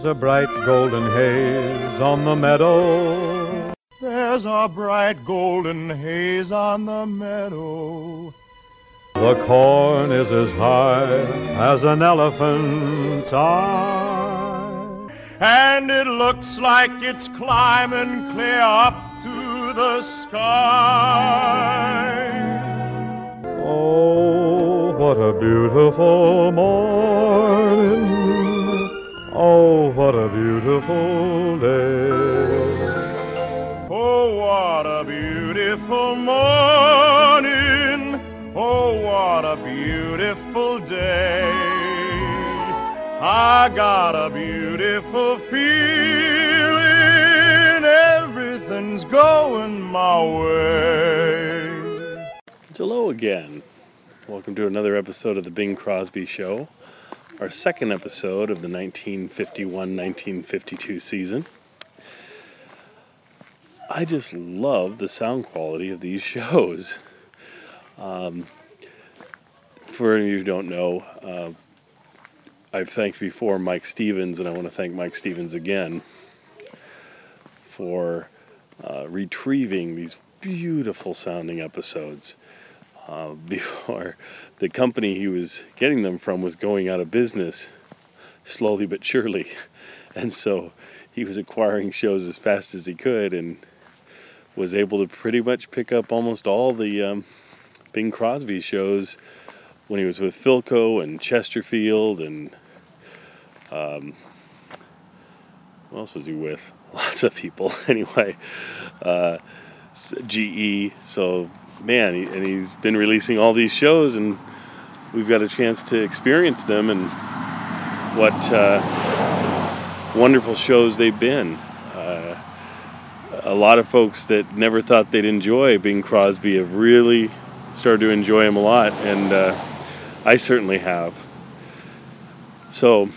a bright golden haze on the meadow. There's a bright golden haze on the meadow. The corn is as high as an elephant's eye, and it looks like it's climbing clear up to the sky. Oh, what a beautiful morning. Oh, what a beautiful day. Oh, what a beautiful morning. Oh, what a beautiful day. I got a beautiful feeling. Everything's going my way. Hello again. Welcome to another episode of the Bing Crosby Show. Our second episode of the 1951-1952 season. I just love the sound quality of these shows. For any of you who don't know, I've thanked before Mike Stevens, and I want to thank Mike Stevens again for retrieving these beautiful sounding episodes. Before the company he was getting them from was going out of business slowly but surely, and so he was acquiring shows as fast as he could and was able to pretty much pick up almost all the Bing Crosby shows when he was with Philco and Chesterfield and what else was he with? Lots of people anyway. GE. So man, he's been releasing all these shows, and we've got a chance to experience them and what wonderful shows they've been. A lot of folks that never thought they'd enjoy Bing Crosby have really started to enjoy him a lot, and I certainly have. So,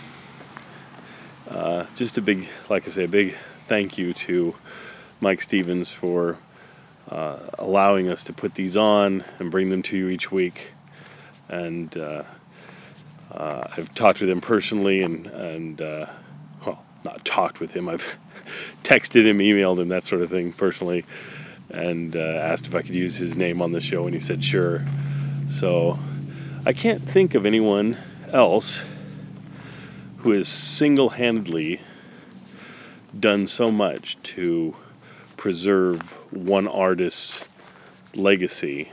just a big thank you to Mike Stevens for allowing us to put these on and bring them to you each week. And I've talked with him personally, and well, not talked with him. I've texted him, emailed him, that sort of thing personally, and asked if I could use his name on the show, and he said sure. So I can't think of anyone else who has single-handedly done so much to preserve one artist's legacy.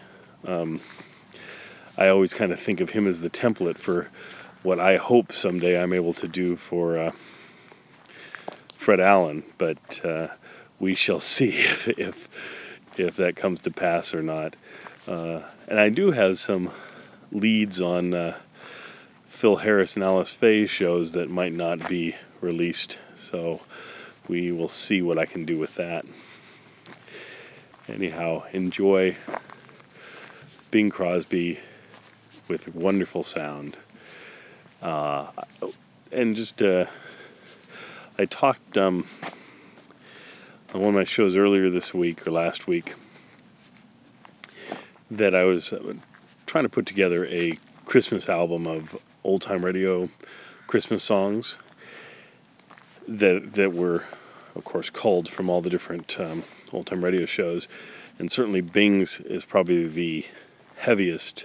I always kind of think of him as the template for what I hope someday I'm able to do for Fred Allen, but we shall see if that comes to pass or not. And I do have some leads on Phil Harris and Alice Faye shows that might not be released, so we will see what I can do with that. Anyhow, enjoy Bing Crosby with wonderful sound. And just, I talked on one of my shows earlier this week or last week that I was trying to put together a Christmas album of old-time radio Christmas songs that were, of course, culled from all the different old-time radio shows, and certainly Bing's is probably the heaviest,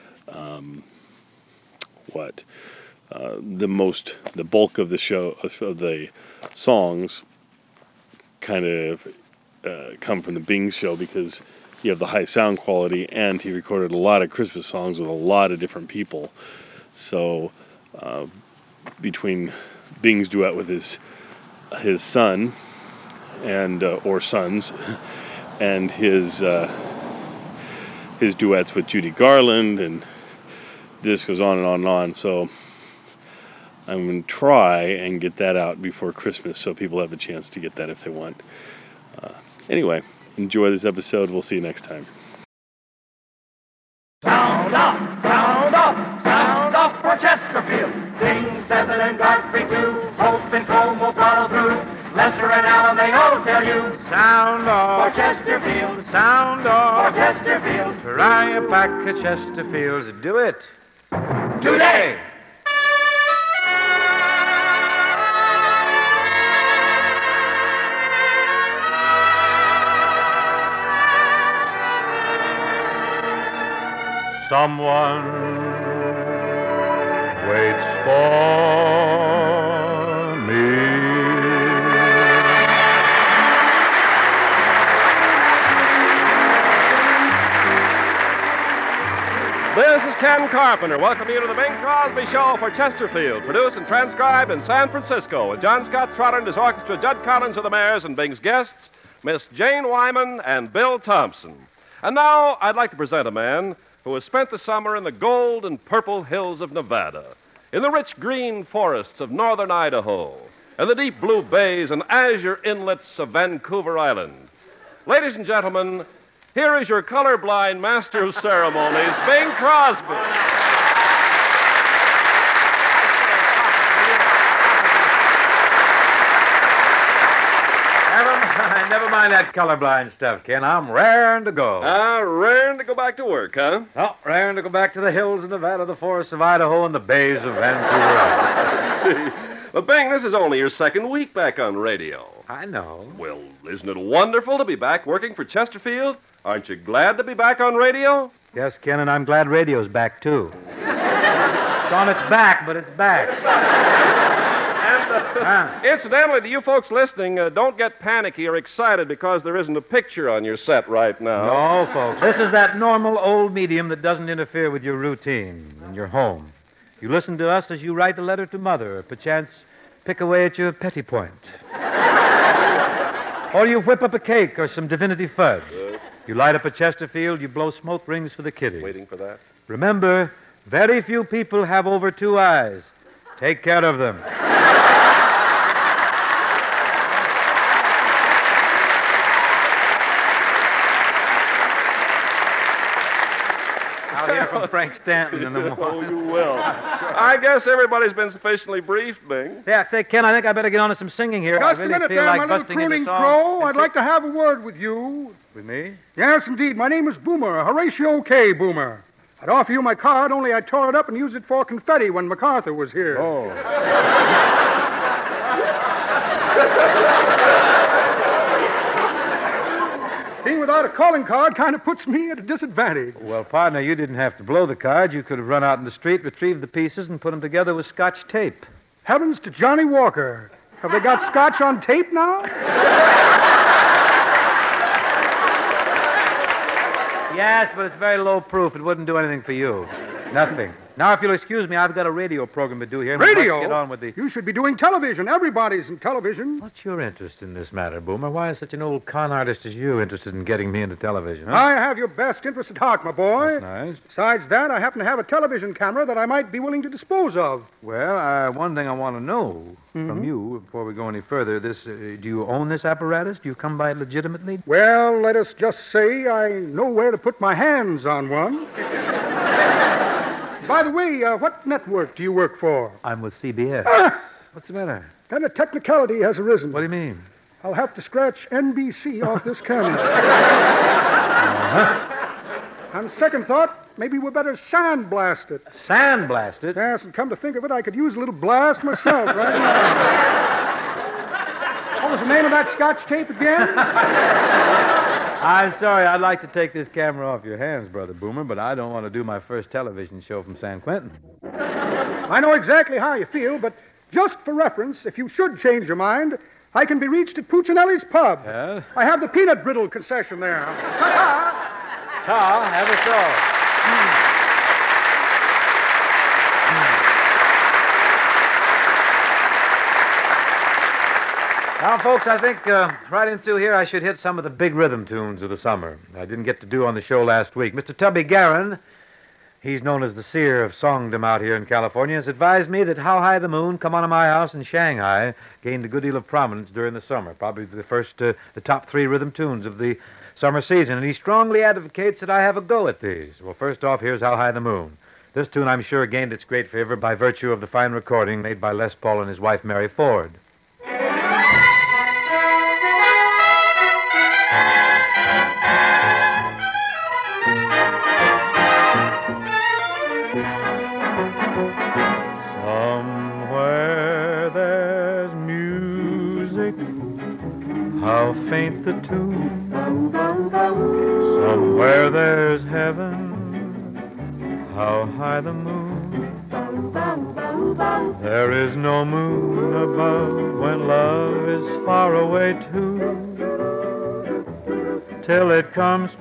the bulk of the show, of the songs kind of come from the Bing show, because you have the high sound quality, and he recorded a lot of Christmas songs with a lot of different people. So between Bing's duet with his son and or sons, and his duets with Judy Garland, and this goes on and on and on. So I'm going to try and get that out before Christmas so people have a chance to get that if they want. Anyway, enjoy this episode. We'll see you next time. Sound off, sound off, sound off for Chesterfield. Bing, Cecil, and Godfrey too. Hope and Cole will follow through. Lester and Allen, they all tell you. Sound off For Chesterfield. Sound For off Chesterfield. Try a pack of Chesterfields. Do it Today. someone waits for me. This is Ken Carpenter. Welcome you to the Bing Crosby Show for Chesterfield, produced and transcribed in San Francisco with John Scott Trotter and his orchestra, Judd Collins of the Mayors, and Bing's guests, Miss Jane Wyman and Bill Thompson. And now I'd like to present a man who has spent the summer in the gold and purple hills of Nevada, in the rich green forests of northern Idaho, and the deep blue bays and azure inlets of Vancouver Island. Ladies and gentlemen, here is your colorblind master of ceremonies, Bing Crosby. Never mind that colorblind stuff, Ken. I'm raring to go. Raring to go back to work, huh? Oh, raring to go back to the hills of Nevada, the forests of Idaho, and the bays of Vancouver Island. See, but Bing, this is only your second week back on radio. I know. Well, isn't it wonderful to be back working for Chesterfield? Aren't you glad to be back on radio? Yes, Ken, and I'm glad radio's back, too. It's on its back, but it's back. And, incidentally, to you folks listening, don't get panicky or excited because there isn't a picture on your set right now. No, folks. This is that normal old medium that doesn't interfere with your routine and your home. You listen to us as you write a letter to Mother, or perchance pick away at your petty point. Or you whip up a cake or some divinity fudge. You light up a Chesterfield, you blow smoke rings for the kiddies. Waiting for that. Remember, very few people have over 2 eyes. Take care of them. I'll hear from Frank Stanton in the morning. Oh, you will. I guess everybody's been sufficiently briefed, Bing. Yeah, say, Ken, I think I better get on to some singing here. Just I really a minute feel there, like my little busting into crooning song. crow. I'd like to have a word with you. With me? Yes, indeed. My name is Boomer, Horatio K. Boomer. I'd offer you my card, only I tore it up and used it for confetti when MacArthur was here. Oh. Being without a calling card kind of puts me at a disadvantage. Well, partner, you didn't have to blow the card. You could have run out in the street, retrieved the pieces, and put them together with Scotch tape. Heavens to Johnny Walker. Have they got Scotch on tape now? Yes, but it's very low proof. It wouldn't do anything for you. Nothing. Now, if you'll excuse me, I've got a radio program to do here. and we must Radio? Get on with the... You should be doing television. Everybody's in television. What's your interest in this matter, Boomer? Why is such an old con artist as you interested in getting me into television, huh? I have your best interest at heart, my boy. That's nice. Besides that, I happen to have a television camera that I might be willing to dispose of. Well, one thing I want to know from you before we go any further, do you own this apparatus? Do you come by it legitimately? Well, let us just say I know where to put my hands on one. By the way, what network do you work for? I'm with CBS. What's the matter? Then a technicality has arisen. What do you mean? I'll have to scratch NBC off this camera. On second thought, maybe we better sandblast it. Sandblast it? Yes, and come to think of it, I could use a little blast myself right now. What was the name of that Scotch tape again? I'm sorry, I'd like to take this camera off your hands, Brother Boomer, but I don't want to do my first television show from San Quentin. I know exactly how you feel, but just for reference, if you should change your mind, I can be reached at Puccinelli's Pub. Yes? I have the peanut brittle concession there. Ta-ta! Ta, have it so. Now, folks, I think right in through here I should hit some of the big rhythm tunes of the summer I didn't get to do on the show last week. Mr. Tubby Guerin, he's known as the seer of songdom out here in California, has advised me that How High the Moon, Come On to My House, and Shanghai gained a good deal of prominence during the summer, probably the top 3 rhythm tunes of the summer season, and he strongly advocates that I have a go at these. Well, first off, here's How High the Moon. This tune, I'm sure, gained its great favor by virtue of the fine recording made by Les Paul and his wife, Mary Ford. Somewhere there's music, how faint the tune. Somewhere there's heaven, how high the moon. There is no moon above when love is far away too, till it comes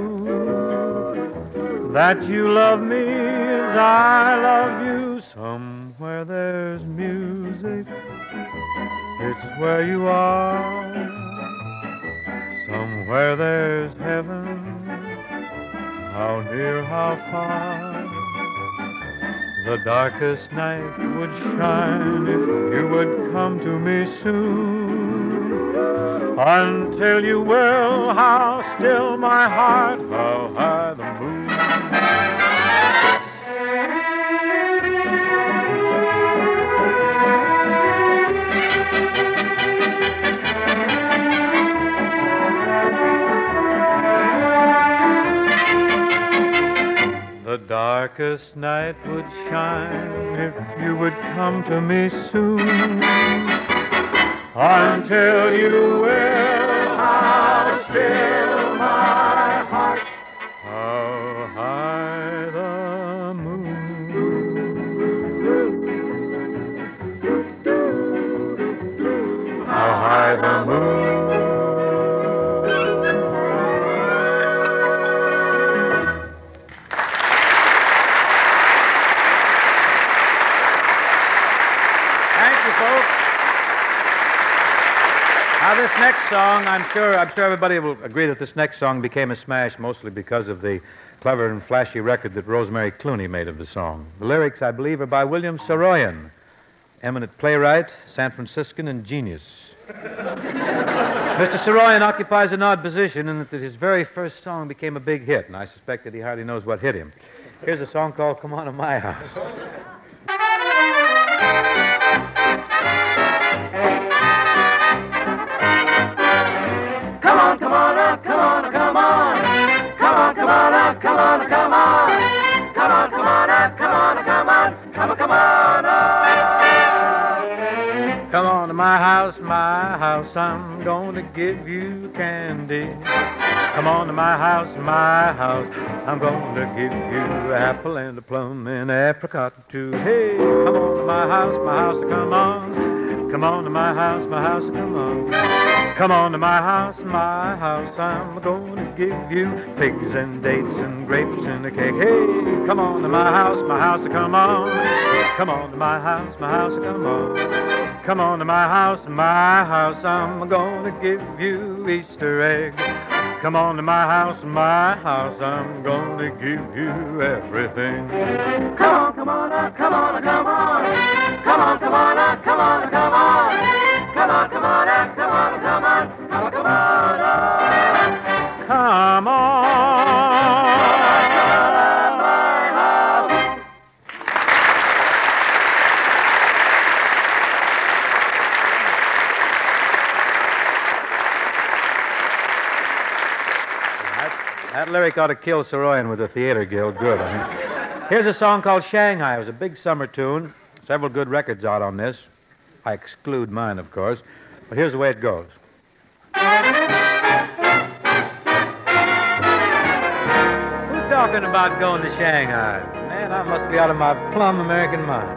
true that you love me as I love you. Somewhere there's music, it's where you are. Somewhere there's heaven, how near, how far. The darkest night would shine if you would come to me soon. Until you will, how still my heart, how high the moon. The darkest night would shine if you would come to me soon. Until you will, how still my heart, how high the moon. How high the moon. Now, this next song, I'm sure everybody will agree that this next song became a smash mostly because of the clever and flashy record that Rosemary Clooney made of the song. The lyrics, I believe, are by William Saroyan, eminent playwright, San Franciscan, and genius. Mr. Saroyan occupies an odd position in that his very first song became a big hit, and I suspect that he hardly knows what hit him. Here's a song called Come On to My House. Come on, come on, come on, come on. Come on, come on, come on, come on. Come on, come on, come on, come on. Come on, come on. Come on to my house, I'm going to give you candy. Come on to my house, I'm going to give you apple and a plum and apricot too. Hey, come on to my house, come on. Come on to my house, come on. Come on to my house, I'm going to give you figs and dates and grapes and a cake. Hey, come on to my house, come on. Come on to my house, come on. Come on to my house, I'm going to give you Easter egg. Come on to my house, I'm going to give you everything. Come on, come on, come on, come on. Come on, come on, come on, come on. Come on, come on, come on, come on. Come on, come on. Come on. That lyric ought to kill Saroyan with the Theater Guild good. Here's a song called Shanghai. It was a big summer tune. Several good records out on this. I exclude mine, of course. But here's the way it goes. Who's talking about going to Shanghai? Man, I must be out of my plumb American mind.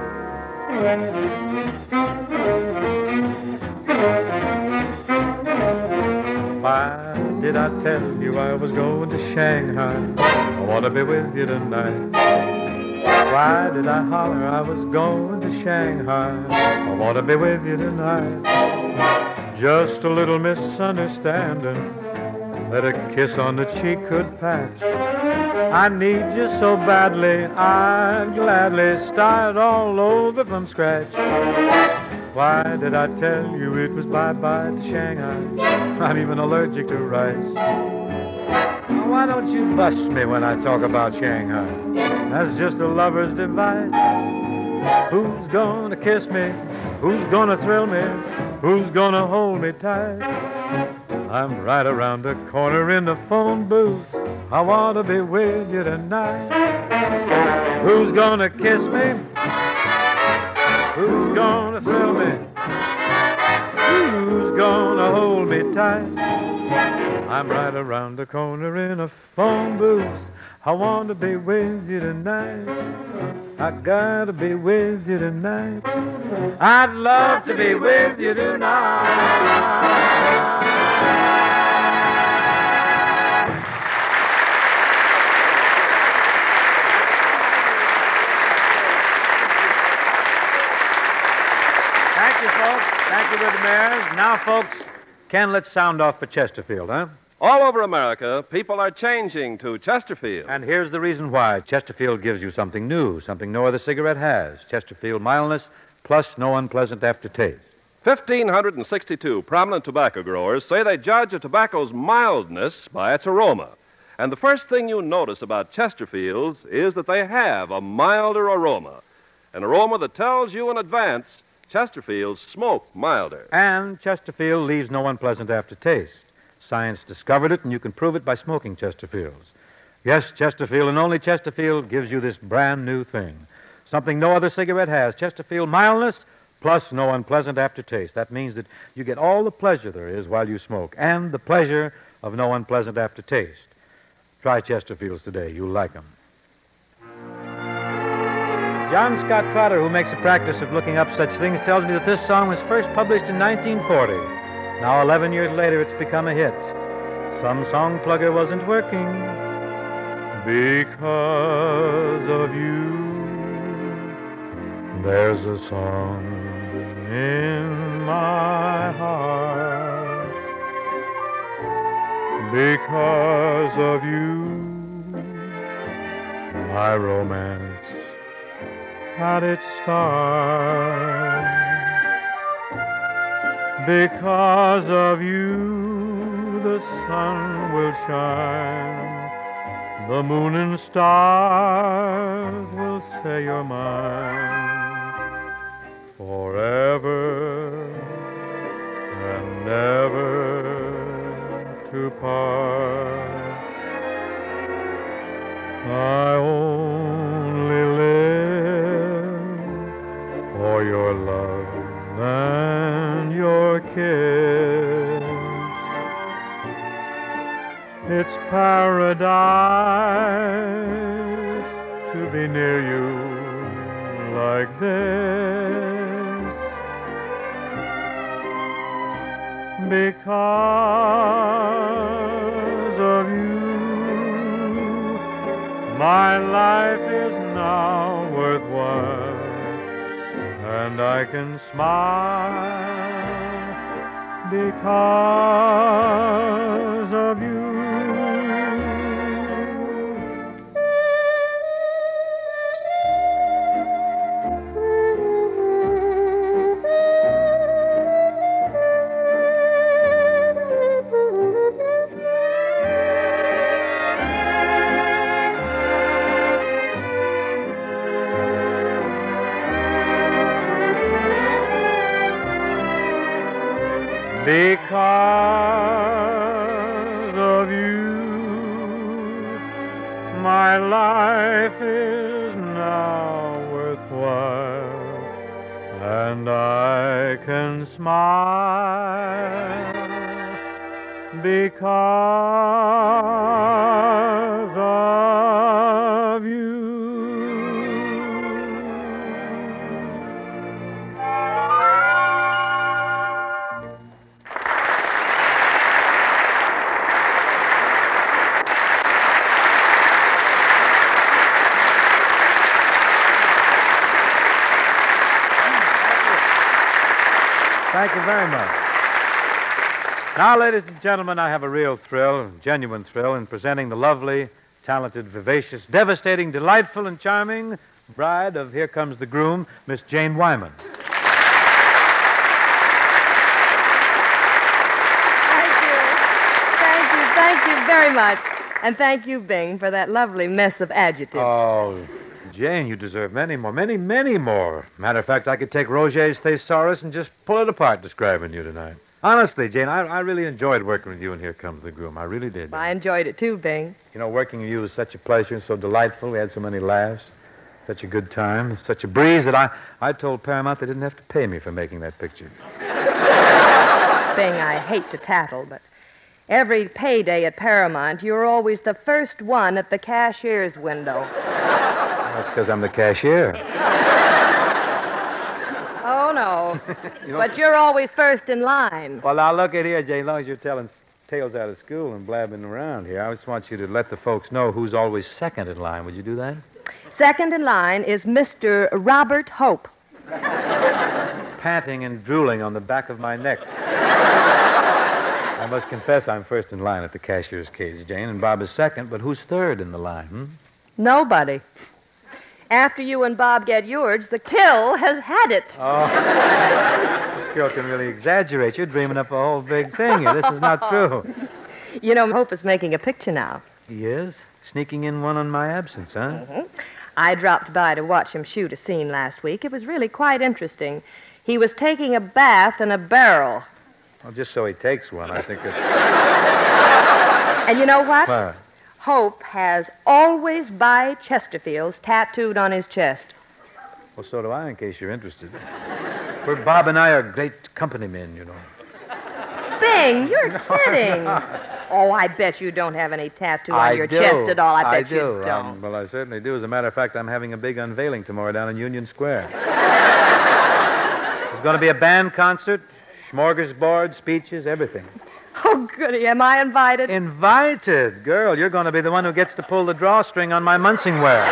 Why did I tell you I was going to Shanghai? I want to be with you tonight. Why did I holler I was going to Shanghai? I want to be with you tonight. Just a little misunderstanding that a kiss on the cheek could patch. I need you so badly, I'd gladly start all over from scratch. Why did I tell you it was bye-bye to Shanghai? I'm even allergic to rice. Why don't you bust me when I talk about Shanghai? That's just a lover's device. Who's gonna kiss me? Who's gonna thrill me? Who's gonna hold me tight? I'm right around the corner in the phone booth. I want to be with you tonight. Who's gonna kiss me? Who's gonna thrill me? Who's gonna hold me tight? I'm right around the corner in a phone booth. I want to be with you tonight. I gotta be with you tonight. I'd love to be with you tonight. Thank you, folks. Thank you, Rhythm Airs. Now, folks, Ken, let's sound off for Chesterfield, huh? All over America, people are changing to Chesterfield. And here's the reason why. Chesterfield gives you something new, something no other cigarette has. Chesterfield mildness plus no unpleasant aftertaste. 1,562 prominent tobacco growers say they judge a tobacco's mildness by its aroma. And the first thing you notice about Chesterfields is that they have a milder aroma. An aroma that tells you in advance Chesterfields smoke milder. And Chesterfield leaves no unpleasant aftertaste. Science discovered it, and you can prove it by smoking Chesterfields. Yes, Chesterfield, and only Chesterfield, gives you this brand new thing. Something no other cigarette has. Chesterfield mildness plus no unpleasant aftertaste. That means that you get all the pleasure there is while you smoke, and the pleasure of no unpleasant aftertaste. Try Chesterfields today. You'll like them. John Scott Trotter, who makes a practice of looking up such things, tells me that this song was first published in 1940. Now, 11 years later, it's become a hit. Some song plugger wasn't working because of you. There's a song in my heart because of you. My romance had its start. Because of you, the sun will shine. The moon and stars will say you're mine. Forever and never to part. I only live for your love and your kiss. It's paradise to be near you like this. Because of you, my life is now worthwhile. And I can smile because of you. Because of you, my life is now worthwhile, and I can smile because of you. Thank you very much. Now, ladies and gentlemen, I have a real thrill, genuine thrill, in presenting the lovely, talented, vivacious, devastating, delightful, and charming bride of Here Comes the Groom, Miss Jane Wyman. Thank you very much. And thank you, Bing, for that lovely mess of adjectives. Oh, Jane, you deserve many more. Many more. Matter of fact, I could take Roget's thesaurus and just pull it apart describing you tonight. Honestly, Jane, I really enjoyed working with you in Here Comes the Groom. I really did. I enjoyed it too, Bing. You know, working with you was such a pleasure and so delightful. We had so many laughs, such a good time, such a breeze that I told Paramount they didn't have to pay me for making that picture. Bing, I hate to tattle, but Every payday at Paramount, you're always the first one at the cashier's window. That's because I'm the cashier. Oh, no. But you're always first in line. Well, now, look at here, Jane. As long as you're telling tales out of school and blabbing around here, I just want you to let the folks know who's always second in line. Would you do that? Second in line is Mr. Robert Hope. Panting and drooling on the back of my neck. I must confess I'm first in line at the cashier's case, Jane, and Bob is second, but who's third in the line, Nobody. After you and Bob get yours, the till has had it. Oh, this girl can really exaggerate. You're dreaming up a whole big thing here. This is not true. You know, Hope is making a picture now. He is? Sneaking in one on my absence, huh? Mm-hmm. I dropped by to watch him shoot a scene last week. It was really quite interesting. He was taking a bath in a barrel. Well, just so he takes one, I think it's... And you know what? What? Hope has Always By Chesterfields tattooed on his chest. Well, so do I, in case you're interested. Bob and I are great company men, you know. Bing, you're kidding. Oh, I bet you don't have any tattoo on your chest at all. I bet you don't. Well, I certainly do. As a matter of fact, I'm having a big unveiling tomorrow down in Union Square. There's going to be a band concert, smorgasbord, speeches, everything. Oh, goody. Am I invited? Invited? Girl, you're going to be the one who gets to pull the drawstring on my Munsingware.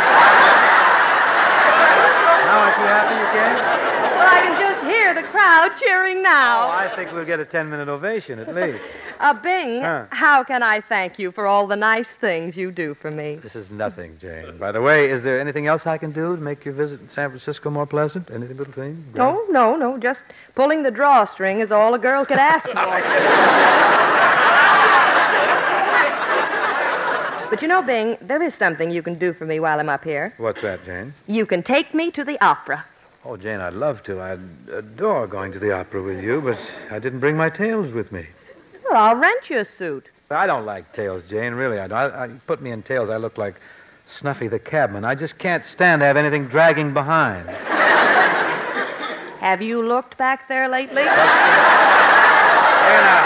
Now, aren't you happy you came? Well, I can just hear the crowd cheering now. Oh, I think we'll get a 10-minute ovation at least. Bing, Huh. how can I thank you for all the nice things you do for me? This is nothing, Jane. By the way, is there anything else I can do to make your visit in San Francisco more pleasant? Any little thing? No. Just pulling the drawstring is all a girl could ask for. But you know, Bing, there is something you can do for me while I'm up here. What's that, Jane? You can take me to the opera. Oh, Jane, I'd love to. I'd adore going to the opera with you, but I didn't bring my tails with me. Well, I'll rent you a suit. I don't like tails, Jane, really. I don't. Put me in tails, I look like Snuffy the Cabman. I just can't stand to have anything dragging behind. Have you looked back there lately? Here now,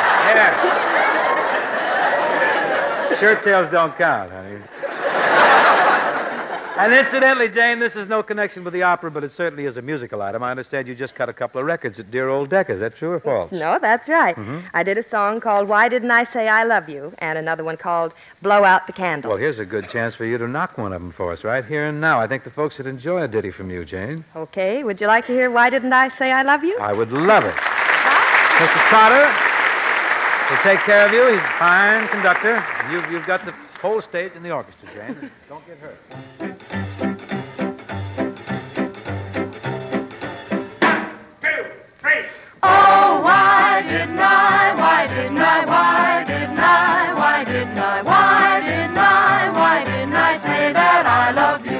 here. Shirt tails don't count, honey. And incidentally, Jane, this is no connection with the opera, but it certainly is a musical item. I understand you just cut a couple of records at dear old Decca's. Is that true or false? No, that's right. Mm-hmm. I did a song called Why Didn't I Say I Love You, and another one called Blow Out the Candle. Well, here's a good chance for you to knock one of them for us right here and now. I think the folks would enjoy a ditty from you, Jane. Okay, would you like to hear Why Didn't I Say I Love You? I would love it. Mr. Trotter will take care of you. He's a fine conductor. You've got the whole stage in the orchestra, Jane. Don't get hurt. Oh, why didn't I, why didn't I, why didn't I, why didn't I, why didn't I, why didn't I say that I love you?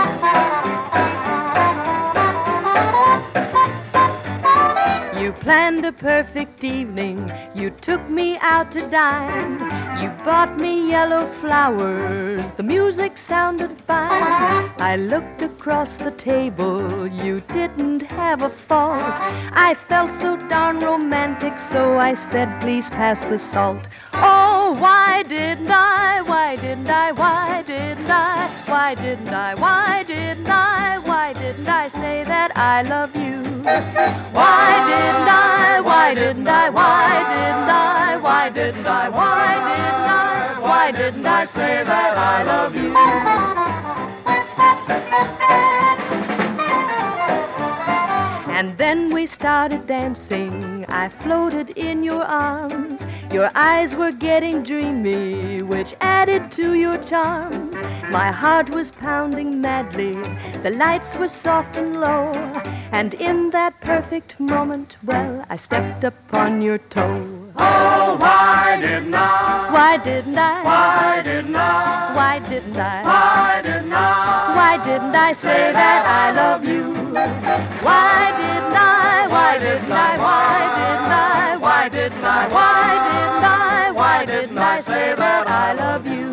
You planned a perfect evening. You took me out to dine. You bought me yellow flowers. The music sounded fine. I looked across the table. You didn't have a fault. I felt so darn romantic, so I said, please pass the salt. Oh, why didn't I, why didn't I, why didn't I, why didn't I, why didn't I, why didn't I say that I love you? Why didn't I, why didn't I, why didn't I, why didn't I, why didn't I, why didn't I say that I love you? And then we started dancing. I floated in your arms. Your eyes were getting dreamy, which added to your charms. My heart was pounding madly. The lights were soft and low. And in that perfect moment, well, I stepped upon your toe. Oh, why didn't I? Why didn't I? Why didn't I? Why didn't I? Why didn't I? Why didn't I say that I love you? Why didn't I? Why didn't I? Why didn't I? Why didn't I? Why didn't I? Why didn't I say that I love you?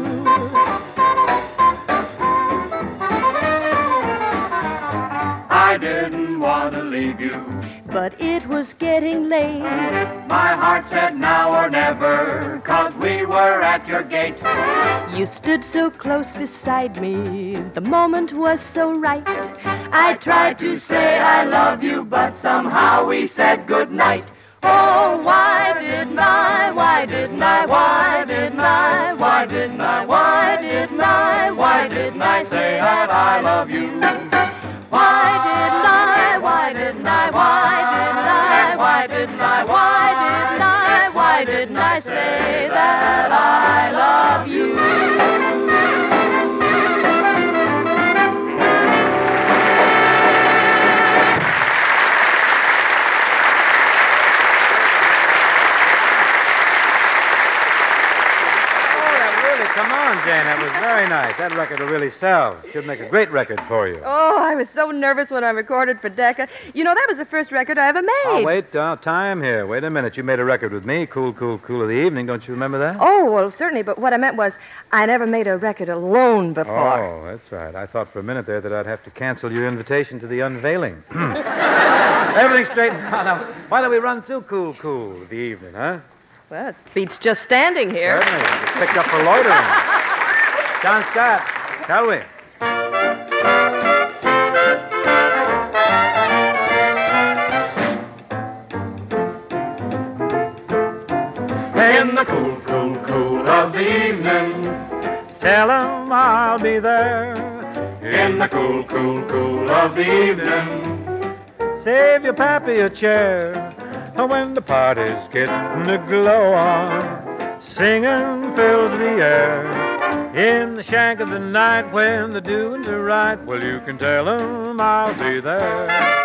I didn't want to leave you. But it was getting getting late. My heart said now or never, 'cause we were at your gate. You stood so close beside me, the moment was so right. I tried to say I love you, but somehow we said goodnight. Oh, why didn't I, why didn't I, why didn't I, why didn't I, why didn't I, why didn't I say that I love you? Why didn't I, why didn't I, why didn't I, why didn't I, why didn't I, why didn't I say that I love you? Come on, Jane. That was very nice. That record will really sell. Should make a great record for you. Oh, I was so nervous when I recorded for Decca. You know, that was the first record I ever made. Oh, wait. Time here. Wait a minute. You made a record with me, Cool, Cool, Cool of the Evening. Don't you remember that? Oh, well, certainly. But what I meant was I never made a record alone before. Oh, that's right. I thought for a minute there that I'd have to cancel your invitation to the unveiling. Everything's straightened out. Now, why don't we run through Cool, Cool of the Evening, huh? Well, it beats just standing here. Certainly. It's picked up for loitering. John Scott, shall we? In the cool, cool, cool of the evening, Tell 'em I'll be there. in the cool, cool, cool of the evening, Save your pappy a chair when the party's getting the glow on. Singing fills the air in the shank of the night when the doings are right. Well, you can tell 'em I'll be there.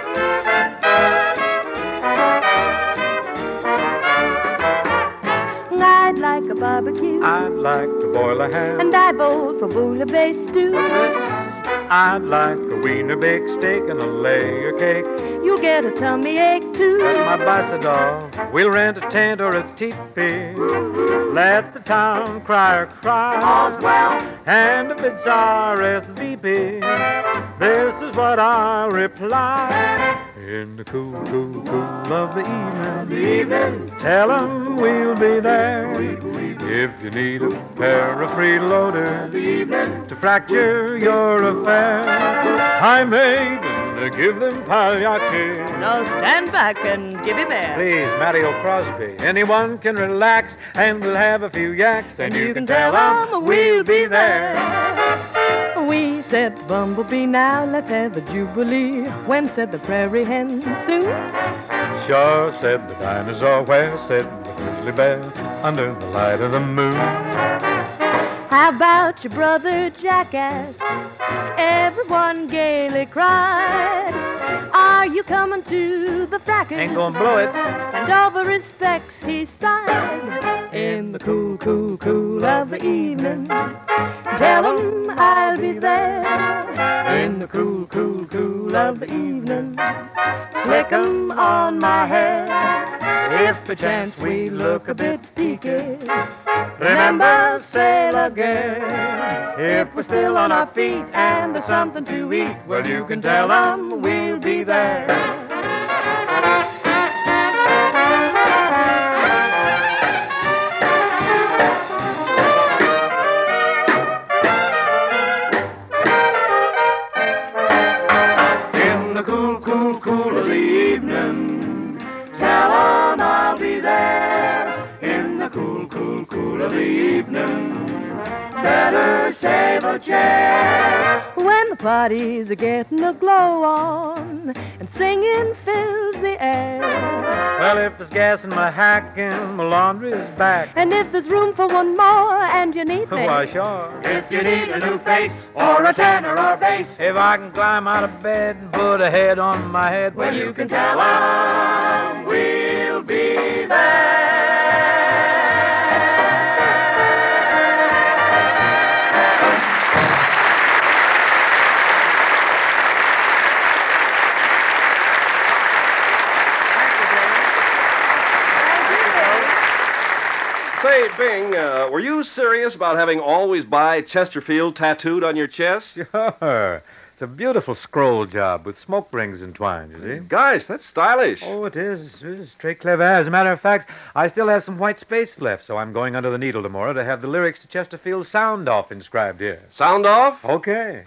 I'd like a barbecue, I'd like to boil a ham. and I bowl for bouillabaisse stew. I'd like a wiener baked steak and a layer cake. You'll get a tummy ache too. That's my bicycle. We'll rent a tent or a teepee. Let the town crier cry. all's well. And if it's RSVP, this is what I'll reply. In the cool, cool, cool of the evening, tell 'em we'll be there. If you need a pair of freeloaders to fracture your affair, I made to give them Pagliacci. Now stand back and give him air. Please, Matty O'Crosby. Anyone can relax, and we'll have a few yaks, and you can tell 'em we'll be there. We said, Bumblebee, now let's have a jubilee. When said the prairie hen soon? Sure, said the dinosaur. Where, said the grizzly bear, under the light of the moon. How about your brother Jackass? Everyone gaily cried. Are you coming to the fracas? Ain't gonna blow it. And over his specs he sighed. In the cool, cool, cool of the evening, tell 'em I'll be there. In the cool, cool, cool of the evening, slick 'em on my hair. If perchance we look a bit peaked, remember, sail again. If we're still on our feet and there's something to eat, well, you can tell 'em we'll be there. In the cool, cool, cool of the evening, tell 'em I'll be there. In the cool, cool, cool of the evening, better save a chair. When the parties are getting a glow on and singing fills the air, Well, if there's gas in my hack and my laundry is back, and if there's room for one more and you need me, why, sure. If you need a new face or a tenor or bass, If I can climb out of bed and put a head on my head, well, you can tell 'em we'll be there. Say, Bing, were you serious about having Always Buy Chesterfield tattooed on your chest? Sure. It's a beautiful scroll job with smoke rings entwined, you see? Gosh, that's stylish. Oh, it is. It is straight clever. As a matter of fact, I still have some white space left, so I'm going under the needle tomorrow to have the lyrics to Chesterfield's Sound Off inscribed here. Sound off? Okay.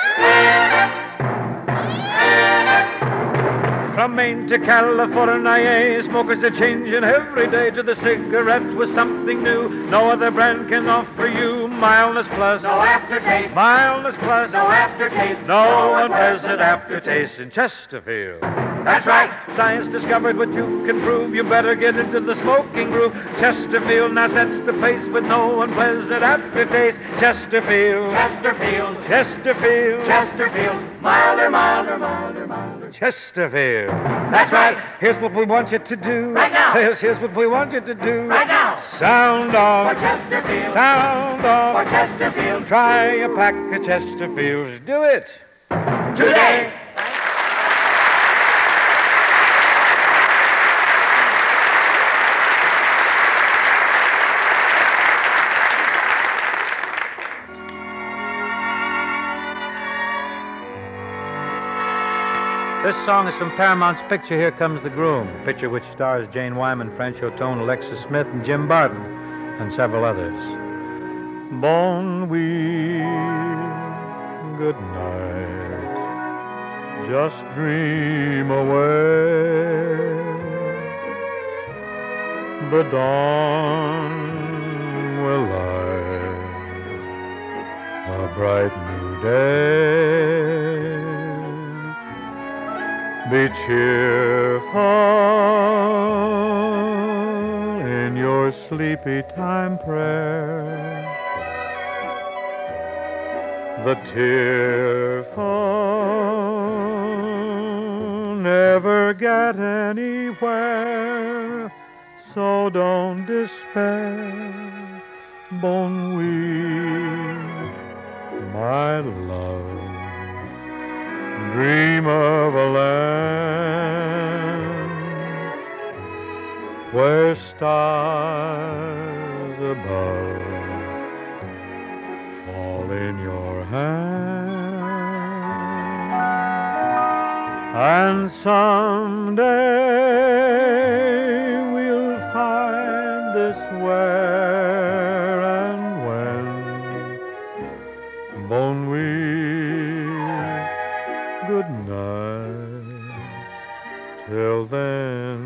From Maine to California, smokers are changing every day to the cigarette with something new. No other brand can offer you mildness plus. No aftertaste. Mildness plus. No aftertaste. No unpleasant aftertaste in Chesterfield. That's right. Science discovered what you can prove. You better get into the smoking groove. Chesterfield, now that's the place with no unpleasant aftertaste. Chesterfield. Chesterfield. Chesterfield. Chesterfield. Milder, milder, milder, milder. Chesterfield. That's right. Here's what we want you to do. Right now. Here's what we want you to do. Right now. Sound off. For Chesterfield. Sound off. For Chesterfield. Try a pack of Chesterfields. Do it. Today. This song is from Paramount's picture Here Comes the Groom, a picture which stars Jane Wyman, French O'Tone, Alexis Smith, and Jim Barton, and several others. Bon nuit, good night, just dream away. The dawn will light a bright new day. Be cheerful in your sleepy time prayer. The tearful never get anywhere, so don't despair. Bon nuit, my love. Dream of a land where stars above fall in your hand, and someday we'll find this where and when. Bon nuit, good night, till then.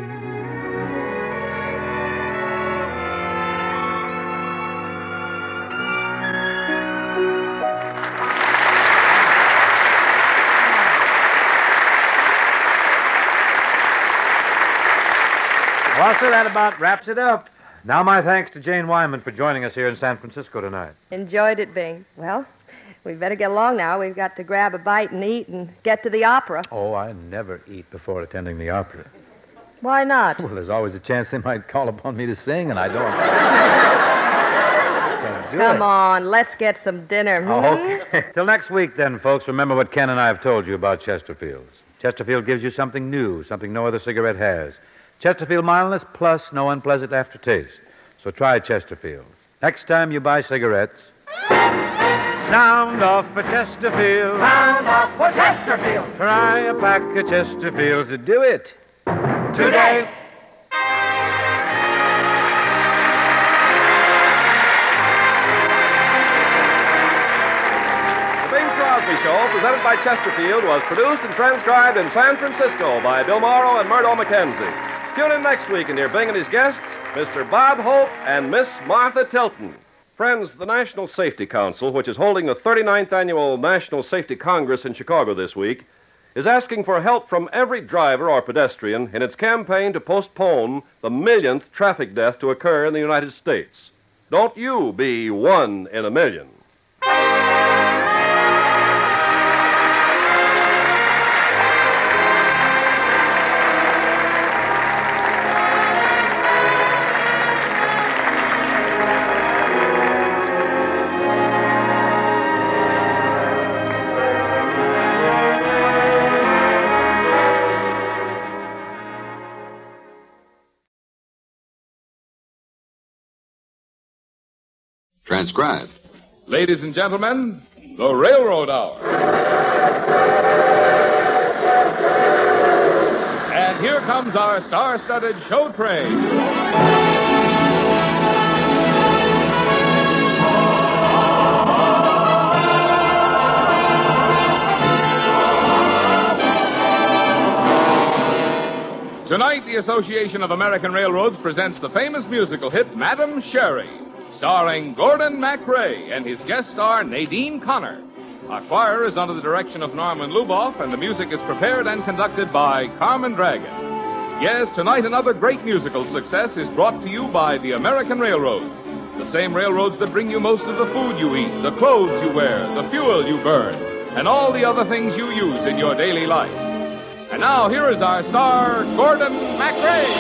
Well, sir, that about wraps it up. Now my thanks to Jane Wyman for joining us here in San Francisco tonight. Enjoyed it, Bing. Well, we'd better get along now. We've got to grab a bite and eat and get to the opera. Oh, I never eat before attending the opera. Why not? Well, there's always a chance they might call upon me to sing, and I don't. Can't do Come it. on, let's get some dinner. Oh, okay. Till next week, then, folks, remember what Ken and I have told you about Chesterfields. Chesterfield gives you something new, something no other cigarette has. Chesterfield mildness plus no unpleasant aftertaste. So try Chesterfields. Next time you buy cigarettes, sound off for Chesterfield. Sound off for Chesterfield. Try a pack of Chesterfields to do it. Today. The Bing Crosby Show, presented by Chesterfield, was produced and transcribed in San Francisco by Bill Morrow and Murdo McKenzie. Tune in next week and hear Bing and his guests, Mr. Bob Hope and Miss Martha Tilton. Friends, the National Safety Council, which is holding the 39th Annual National Safety Congress in Chicago this week, is asking for help from every driver or pedestrian in its campaign to postpone the millionth traffic death to occur in the United States. Don't you be one in a million. Transcribed. Ladies and gentlemen, the Railroad Hour. here comes our star-studded show train. Tonight, the Association of American Railroads presents the famous musical hit, Madam Sherry, starring Gordon MacRae and his guest star, Nadine Connor. Our choir is under the direction of Norman Luboff, and the music is prepared and conducted by Carmen Dragon. Yes, tonight another great musical success is brought to you by the American Railroads, the same railroads that bring you most of the food you eat, the clothes you wear, the fuel you burn, and all the other things you use in your daily life. And now, here is our star, Gordon MacRae.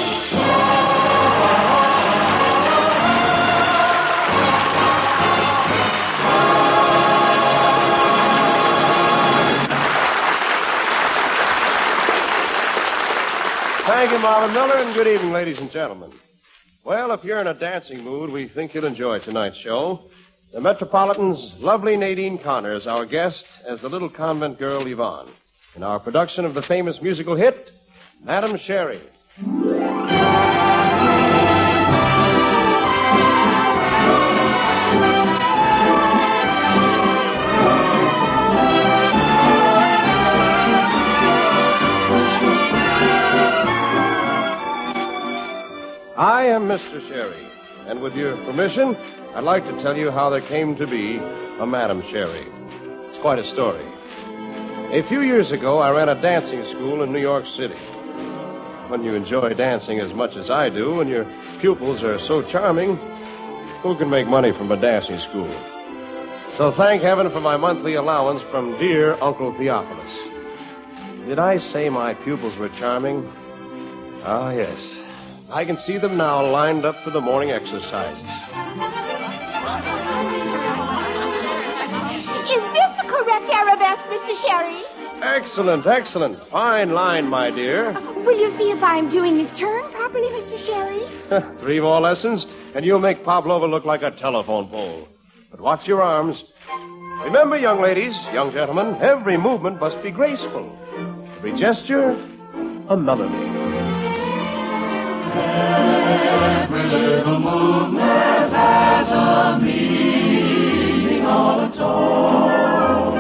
Thank you, Marvin Miller, and good evening, ladies and gentlemen. Well, if you're in a dancing mood, we think you'll enjoy tonight's show. The Metropolitan's lovely Nadine Connor is our guest as the little convent girl Yvonne in our production of the famous musical hit, Madam Sherry. I am Mr. Sherry, and with your permission, I'd like to tell you how there came to be a Madam Sherry. It's quite a story. A few years ago, I ran a dancing school in New York City. When you enjoy dancing as much as I do, and your pupils are so charming, who can make money from a dancing school? So thank heaven for my monthly allowance from dear Uncle Theophilus. Did I say my pupils were charming? Ah, yes. I can see them now lined up for the morning exercises. Is this the correct arabesque, Mr. Sherry? Excellent, excellent. Fine line, my dear. Will you see if I'm doing his turn properly, Mr. Sherry? 3 more lessons, and you'll make Pavlova look like a telephone pole. But watch your arms. Remember, young ladies, young gentlemen, every movement must be graceful. Every gesture, a melody. Every little movement has a meaning all its own.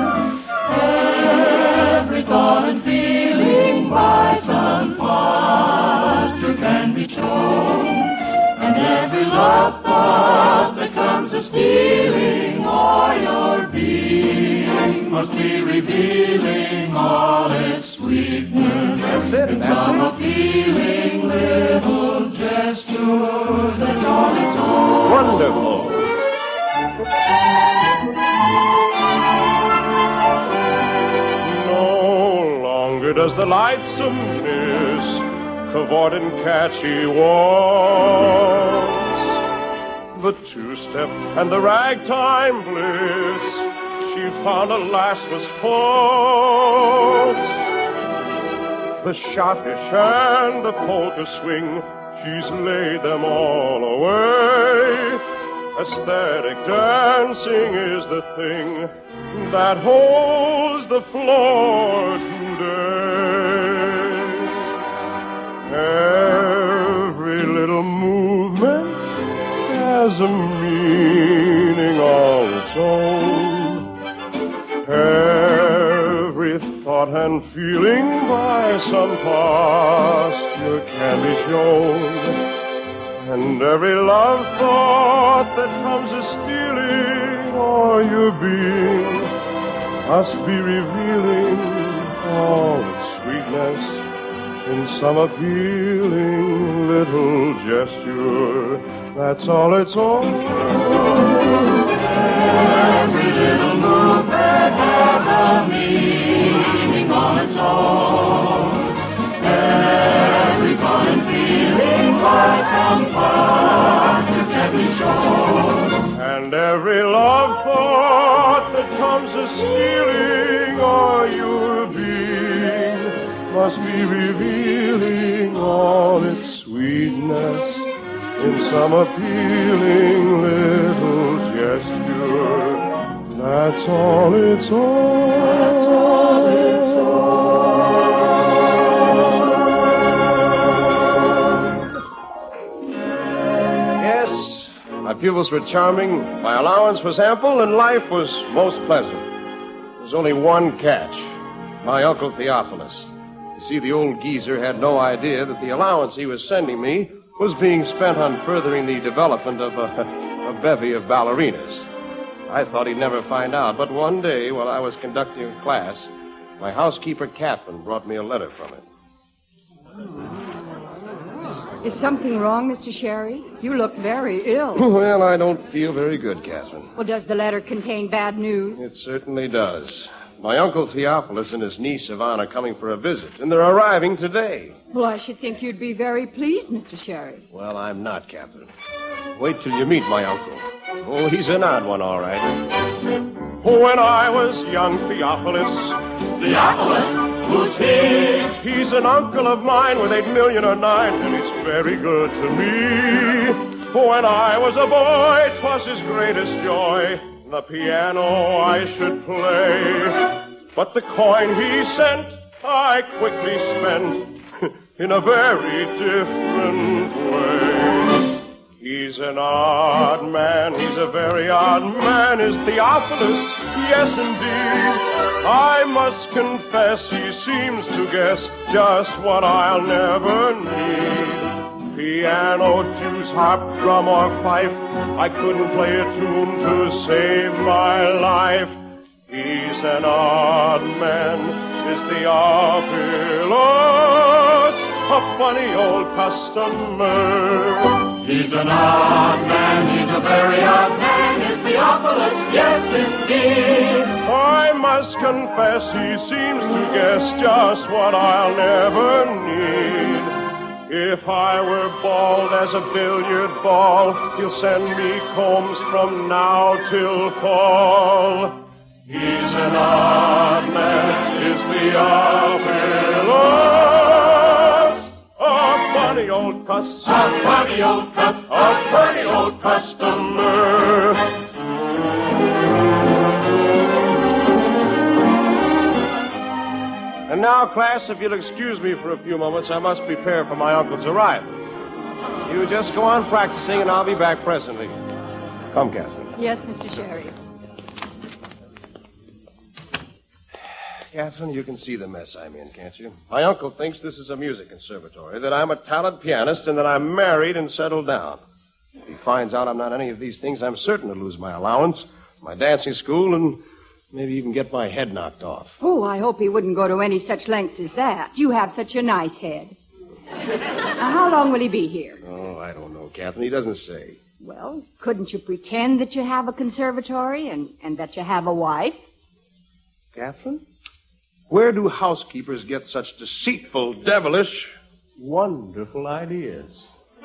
Every thought and feeling by some posture can be shown. And every love thought that comes a stealing o'er your being must be revealing all its sweetness. That's it, in some appealing little gesture that's on its own. Wonderful. No longer does the lightsome miss cavort in catchy waltz. The two-step and the ragtime bliss she found alas was false. The schottische and the polka swing, she's laid them all away. Aesthetic dancing is the thing that holds the floor today. Every little movement has a meaning all its own. Every thought and feeling by some posture can be shown. And every love thought that comes a stealing o'er your being must be revealing all its sweetness in some appealing little gesture. That's all it's all. Every little movement has a meaning on its own. Every thought and feeling by some posture can be shown. And every love thought that comes a stealing o'er your being must be revealing all its sweetness in some appealing little gesture. That's all it's all. That's all it's all. My pupils were charming, my allowance was ample, and life was most pleasant. There's only one catch. My Uncle Theophilus. You see, the old geezer had no idea that the allowance he was sending me was being spent on furthering the development of a bevy of ballerinas. I thought he'd never find out, but one day, while I was conducting a class, my housekeeper, Catherine, brought me a letter from him. Is something wrong, Mr. Sherry? You look very ill. Well, I don't feel very good, Catherine. Well, does the letter contain bad news? It certainly does. My Uncle Theophilus and his niece Yvonne are coming for a visit, and they're arriving today. Well, I should think you'd be very pleased, Mr. Sherry. Well, I'm not, Catherine. Wait till you meet my uncle. Oh, he's an odd one, all right. When I was young, Theophilus. Theophilus? Who's he? He's an uncle of mine with 8 million or 9, and he's very good to me. When I was a boy, 'twas his greatest joy. The piano I should play. But the coin he sent, I quickly spent in a very different way. He's an odd man, he's a very odd man, is Theophilus, yes indeed. I must confess he seems to guess just what I'll never need. Piano, juice, harp, drum, or fife, I couldn't play a tune to save my life. He's an odd man, is Theophilus, a funny old customer. He's an odd man, he's a very odd man, is Theophilus, yes indeed. I must confess he seems to guess just what I'll never need. If I were bald as a billiard ball, he'll send me combs from now till fall. He's an odd man, is Theophilus, a funny old customer. A funny old customer. A funny old customer. And now, class, if you'll excuse me for a few moments, I must prepare for my uncle's arrival. You just go on practicing, and I'll be back presently. Come, Catherine. Yes, Mr. Sherry. Catherine, you can see the mess I'm in, can't you? My uncle thinks this is a music conservatory, that I'm a talented pianist, and that I'm married and settled down. If he finds out I'm not any of these things, I'm certain to lose my allowance, my dancing school, and maybe even get my head knocked off. Oh, I hope he wouldn't go to any such lengths as that. You have such a nice head. Now, how long will he be here? Oh, I don't know, Catherine. He doesn't say. Well, couldn't you pretend that you have a conservatory and that you have a wife? Catherine? Where do housekeepers get such deceitful, devilish, wonderful ideas?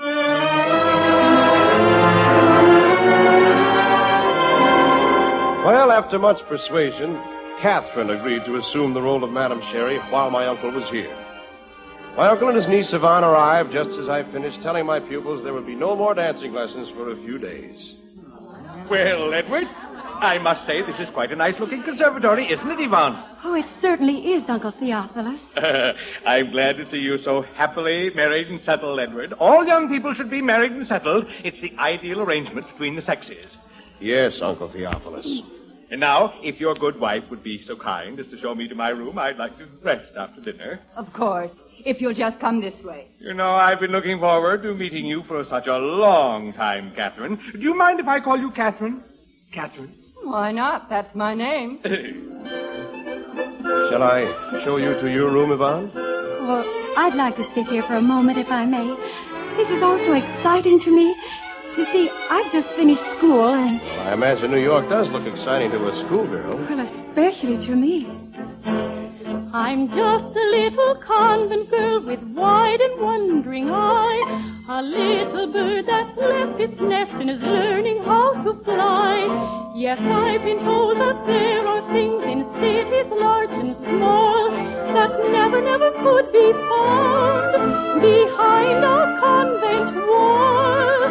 Well, after much persuasion, Catherine agreed to assume the role of Madame Sherry while my uncle was here. My uncle and his niece Yvonne arrived just as I finished telling my pupils there would be no more dancing lessons for a few days. Well, Edward, I must say this is quite a nice-looking conservatory, isn't it, Yvonne? Oh, it certainly is, Uncle Theophilus. I'm glad to see you so happily married and settled, Edward. All young people should be married and settled. It's the ideal arrangement between the sexes. Yes, Uncle Theophilus. And now, if your good wife would be so kind as to show me to my room, I'd like to rest after dinner. Of course, if you'll just come this way. You know, I've been looking forward to meeting you for such a long time, Catherine. Do you mind if I call you Catherine? Catherine? Why not? That's my name. Shall I show you to your room, Yvonne? Well, I'd like to sit here for a moment, if I may. This is all so exciting to me. You see, I've just finished school and... Well, I imagine New York does look exciting to a schoolgirl. Well, especially to me. I'm just a little convent girl with wide and wondering eye. A little bird that's left its nest and is learning how to fly. Yes, I've been told that there are things in cities large and small that never, never could be found behind a convent wall.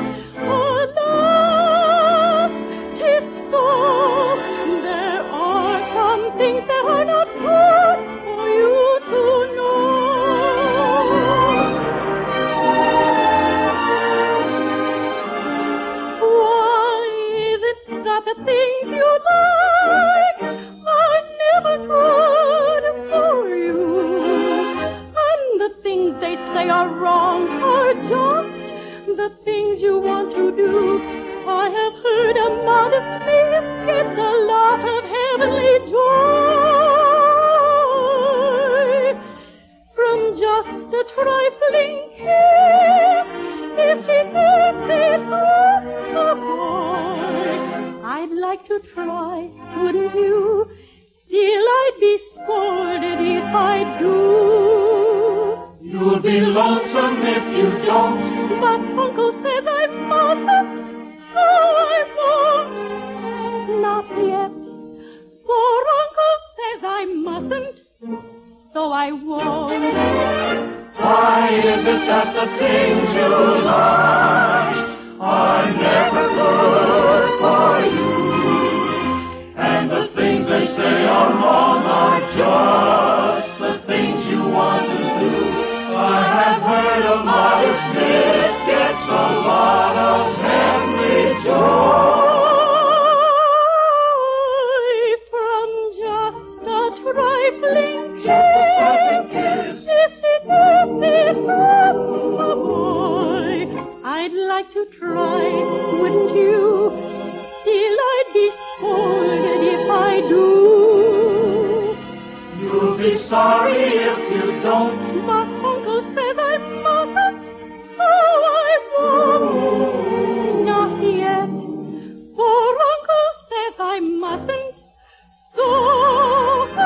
Alas, 'tis so. There are some things that are not good for you to know. Why the things you want to do. I have heard a modest miss gets a lot of heavenly joy from just a trifling kiss. If she thinks it hurts a boy, I'd like to try, wouldn't you? Still, I'd be scolded if I do. You'll be lonesome if you don't. But Uncle says I mustn't, so I won't. Not yet. For Uncle says I mustn't, so I won't. Why is it that the things you like are never good for you? And the things they say are wrong are just the things you want to do. I have heard a modest miss gets a lot of heavenly joy from just a trifling kiss. If she gets it from a boy, I'd like to try, wouldn't you? Still, I'd be scolded if I do. You'll be sorry if you don't. But Uncle says I mustn't, so I won't. Not yet. For Uncle says I mustn't, so I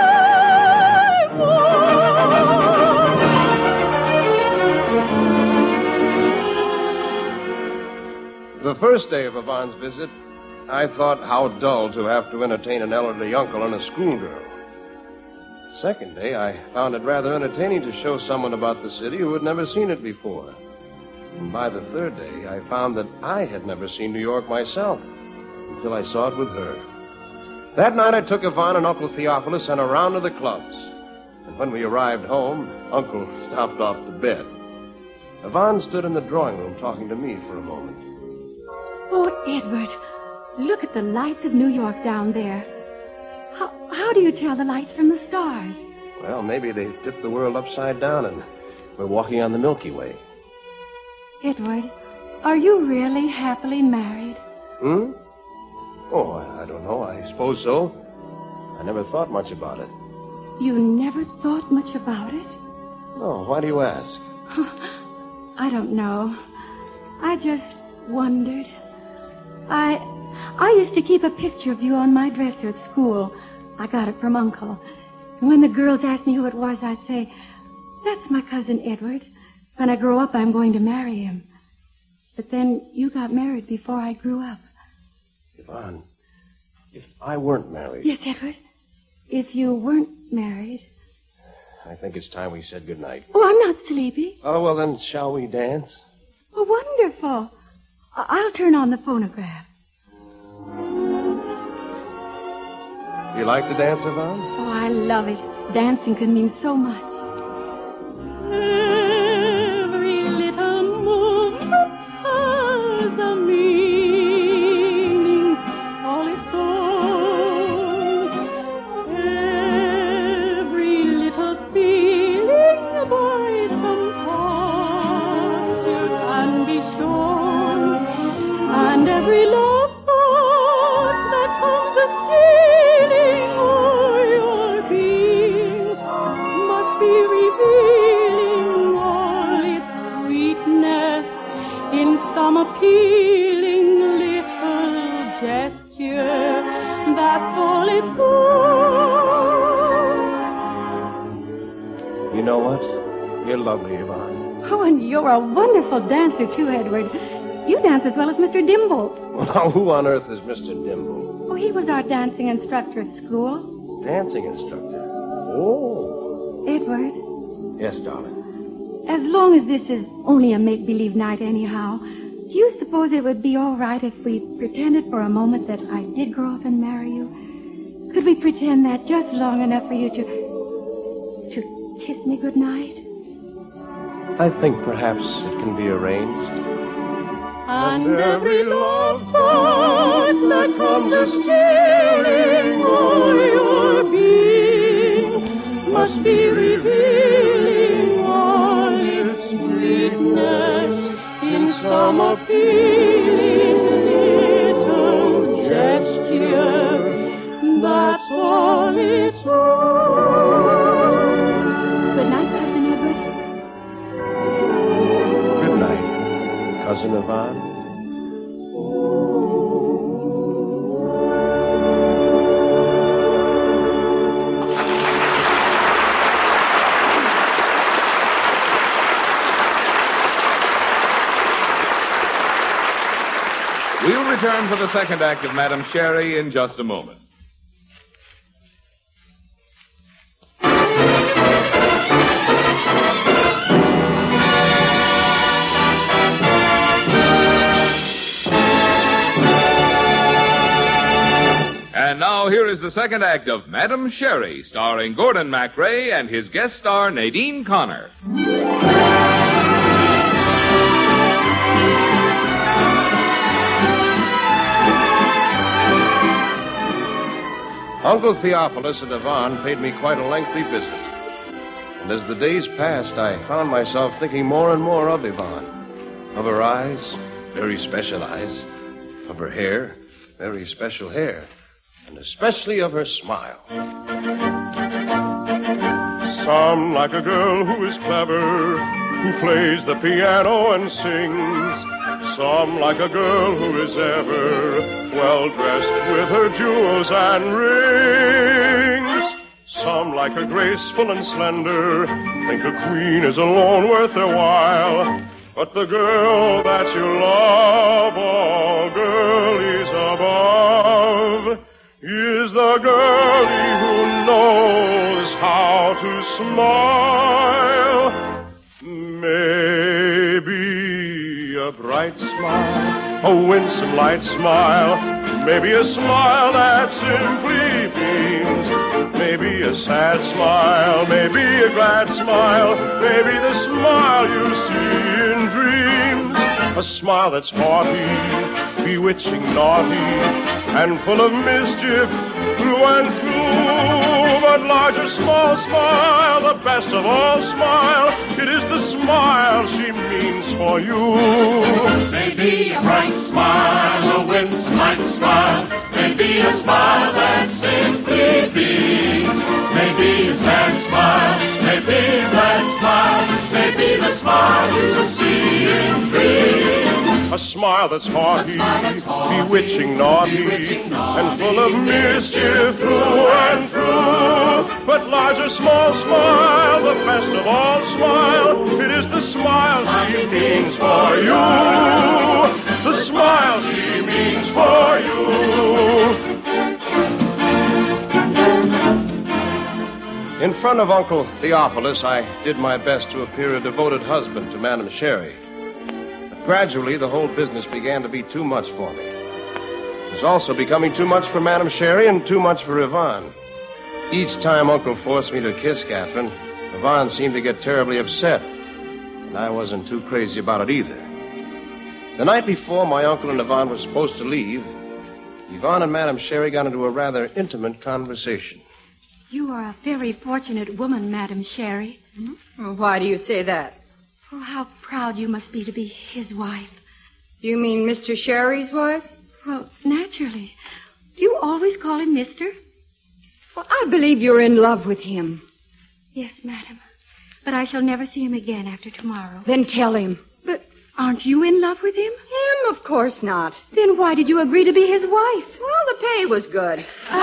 won't. The first day of Yvonne's visit, I thought how dull to have to entertain an elderly uncle and a schoolgirl. Second day, I found it rather entertaining to show someone about the city who had never seen it before. And by the third day, I found that I had never seen New York myself until I saw it with her. That night, I took Yvonne and Uncle Theophilus on a round of the clubs. And when we arrived home, Uncle stopped off to bed. Yvonne stood in the drawing room talking to me for a moment. Oh, Edward, look at the lights of New York down there. How do you tell the lights from the stars? Well, maybe they tipped the world upside down and we're walking on the Milky Way. Edward, are you really happily married? Oh, I don't know. I suppose so. I never thought much about it. You never thought much about it? No, why do you ask? I don't know. I just wondered. I used to keep a picture of you on my dresser at school. I got it from Uncle. And when the girls asked me who it was, I'd say, that's my cousin Edward. When I grow up, I'm going to marry him. But then you got married before I grew up. Yvonne, if I weren't married... Yes, Edward. If you weren't married... I think it's time we said goodnight. Oh, I'm not sleepy. Oh, well, then, shall we dance? Oh, wonderful. I'll turn on the phonograph. You like to dance, Yvonne? Oh, I love it. Dancing can mean so much. Every little movement has a meaning all its own. Every little feeling by some posture can be shown. And every love thought that comes a stealing o'er your being must be revealing all its sweetness in some appealing little gesture. That's all it's all. You know what? You're lovely, Yvonne. Oh, and you're a wonderful dancer, too, Edward. You dance as well as Mr. Dimble. Well, now, who on earth is Mr. Dimble? Oh, he was our dancing instructor at school. Dancing instructor? Oh. Edward, Yes, darling. as long as this is only a make-believe night anyhow, do you suppose it would be all right if we pretended for a moment that I did grow up and marry you? Could we pretend that just long enough for you to kiss me goodnight? I think perhaps it can be arranged. And every love thought that comes a stealing o'er your being must be revealing all its sweetness in some appealing little gesture. That's all it's all. Good night, Cousin Edward. Good night, Cousin Yvonne. We'll return for the second act of Madame Sherry in just a moment. And now here is the second act of Madame Sherry, starring Gordon MacRae and his guest star Nadine Connor. Uncle Theophilus and Yvonne paid me quite a lengthy visit. And as the days passed, I found myself thinking more and more of Yvonne. Of her eyes, very special eyes. Of her hair, very special hair. And especially of her smile. Some like a girl who is clever, who plays the piano and sings. Some like a girl who is ever well dressed with her jewels and rings. Some like her graceful and slender, think a queen is alone worth their while. But the girl that you love, all girlies above, is the girlie who knows how to smile. Maybe a bright smile, a winsome light smile, maybe a smile that simply beams, maybe a sad smile, maybe a glad smile, maybe the smile you see in dreams, a smile that's haughty, bewitching, naughty, and full of mischief through and through. But large or small smile, the best of all smile, it is the smile she means for you. Maybe a bright smile, a winsome light smile, maybe a smile that simply beams, maybe a sad smile, maybe a glad smile, maybe the smile you see in dreams. A smile that's haughty, bewitching, naughty, and full of mischief through and through. But large or small smile, the best of all smile, it is the smile she means for you. The smile she means for you. In front of Uncle Theophilus, I did my best to appear a devoted husband to Madame Sherry. But gradually, the whole business began to be too much for me. It was also becoming too much for Madame Sherry and too much for Yvonne. Each time Uncle forced me to kiss Catherine, Yvonne seemed to get terribly upset, and I wasn't too crazy about it either. The night before my uncle and Yvonne were supposed to leave, Yvonne and Madame Sherry got into a rather intimate conversation. You are a very fortunate woman, Madame Sherry. Well, why do you say that? Oh, how proud you must be to be his wife. You mean Mr. Sherry's wife? Well, naturally. Do you always call him Mr.? Well, I believe you're in love with him. Yes, madam. But I shall never see him again after tomorrow. Then tell him. But aren't you in love with him? Him? Of course not. Then why did you agree to be his wife? Well, the pay was good.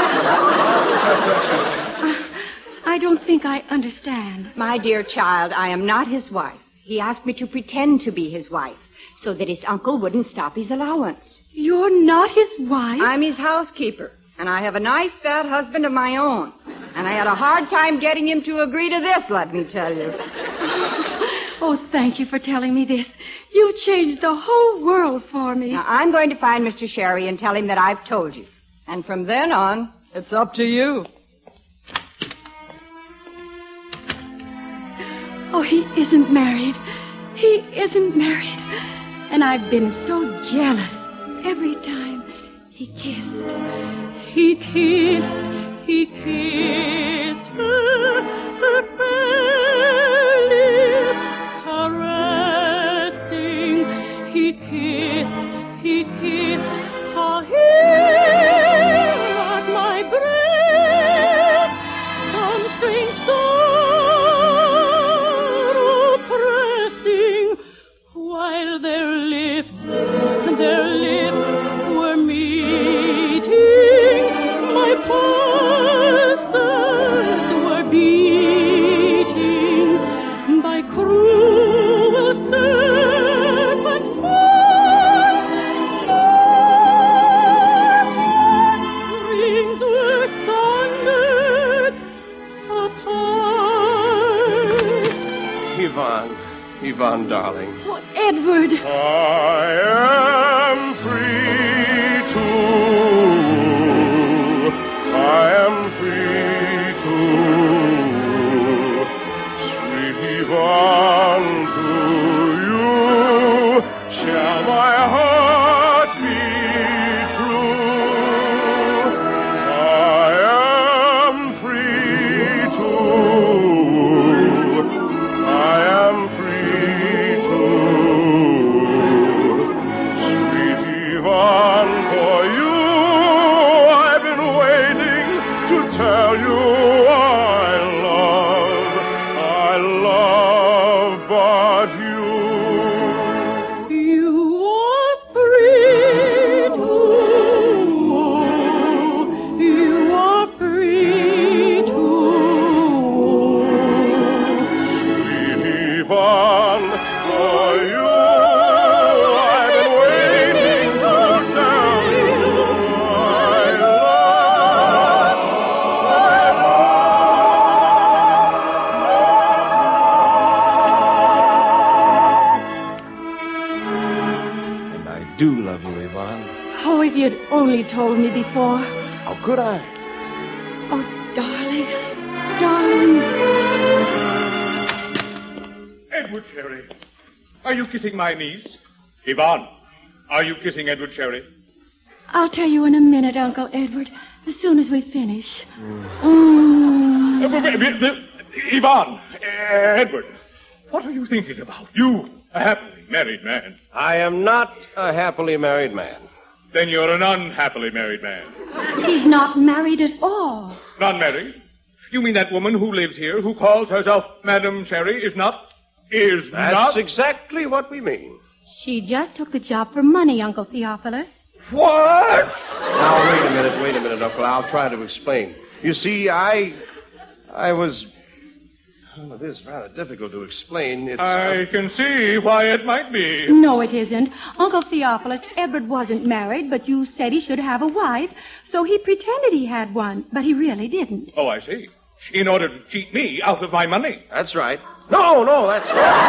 I don't think I understand. My dear child, I am not his wife. He asked me to pretend to be his wife so that his uncle wouldn't stop his allowance. You're not his wife? I'm his housekeeper, and I have a nice fat husband of my own. And I had a hard time getting him to agree to this, let me tell you. Oh, thank you for telling me this. You changed the whole world for me. Now, I'm going to find Mr. Sherry and tell him that I've told you. And from then on, it's up to you. Oh, he isn't married. He isn't married. And I've been so jealous every time he kissed. He kissed. He kissed her fair lips, caressing he kissed her hair at my breath. Some strange sorrow pressing, while their lips were meeting. My pulses were beating by cruel serpent rings were sundered apart. Yvonne, darling. Oh, Edward. I am free to. I am free to. Sweet Yvonne, to you shall my heart be true. I am free to. I am free to. Sweet Yvonne, for you I've been waiting to tell you I love but you. You are free to. You are free to. Sweet Yvonne, for you I've been waiting to tell you I And I do love you, Yvonne. Oh, if you'd only told me before. How could I? Oh, darling. Darling. Edward Sherry, are you kissing my niece? Yvonne, are you kissing Edward Sherry? I'll tell you in a minute, Uncle Edward, as soon as we finish. Yvonne, Edward, what are you thinking about? You, a happily married man. I am not a happily married man. Then you're an unhappily married man. He's not married at all. Not married? You mean that woman who lives here, who calls herself Madame Sherry, is not? That's exactly what we mean. She just took the job for money, Uncle Theophilus. What? Now, wait a minute, Uncle. I'll try to explain. You see, I was... Oh, it is rather difficult to explain. I can see why it might be. No, it isn't. Uncle Theophilus, Edward wasn't married, but you said he should have a wife, so he pretended he had one, but he really didn't. Oh, I see. In order to cheat me out of my money. That's right. No, that's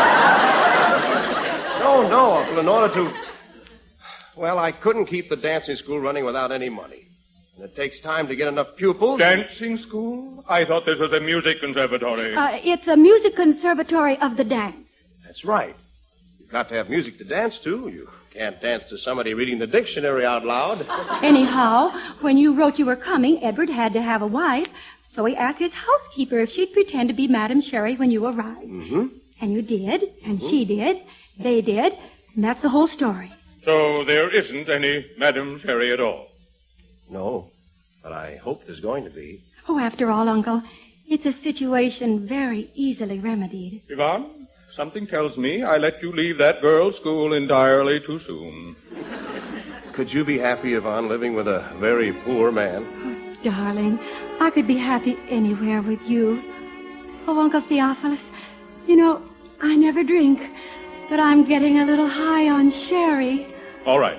right. No, Uncle. In order to... Well, I couldn't keep the dancing school running without any money. And it takes time to get enough pupils. Dancing school? I thought this was a music conservatory. It's a music conservatory of the dance. That's right. You've got to have music to dance to. You can't dance to somebody reading the dictionary out loud. Anyhow, when you wrote you were coming, Edward had to have a wife, so he asked his housekeeper if she'd pretend to be Madame Sherry when you arrived. Mm-hmm. And you did, and she did, they did, and that's the whole story. So there isn't any Madame Sherry at all? No, but I hope there's going to be. Oh, after all, Uncle, it's a situation very easily remedied. Yvonne, something tells me I let you leave that girl's school entirely too soon. Could you be happy, Yvonne, living with a very poor man? Oh, darling, I could be happy anywhere with you. Oh, Uncle Theophilus, you know, I never drink, but I'm getting a little high on sherry. All right.